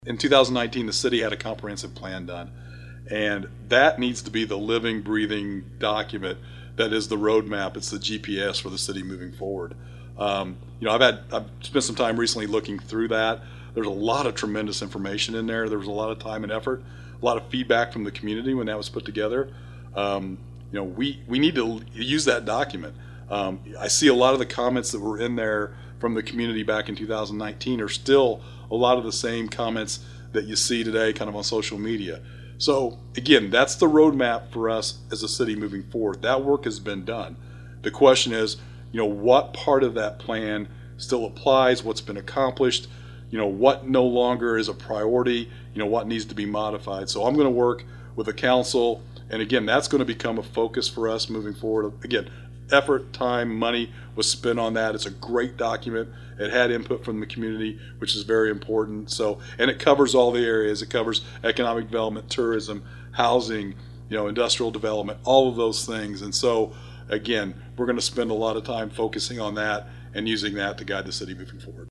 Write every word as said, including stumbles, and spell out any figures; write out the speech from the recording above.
In two thousand nineteen, the city had a comprehensive plan done, and that needs to be the living, breathing document that is the roadmap. It's the G P S for the city moving forward. Um, you know, I've had I've spent some time recently looking through that. There's a lot of tremendous information in there. There was a lot of time and effort, a lot of feedback from the community when that was put together. Um, you know, we we need to use that document. Um, I see a lot of the comments that were in there from the community back in two thousand nineteen are still a lot of the same comments that you see today kind of on social media. So again, that's the roadmap for us as a city moving forward. That work has been done. The question is, you know, what part of that plan still applies, what's been accomplished, you know, what no longer is a priority, you know, what needs to be modified. So I'm going to work with the council, and again, that's going to become a focus for us moving forward. Again, effort, time, money was spent on that. It's a great document. It had input from the community, which is very important. So, and it covers all the areas. It covers economic development, tourism, housing, you know, industrial development, all of those things. And so, again, we're going to spend a lot of time focusing on that and using that to guide the city moving forward.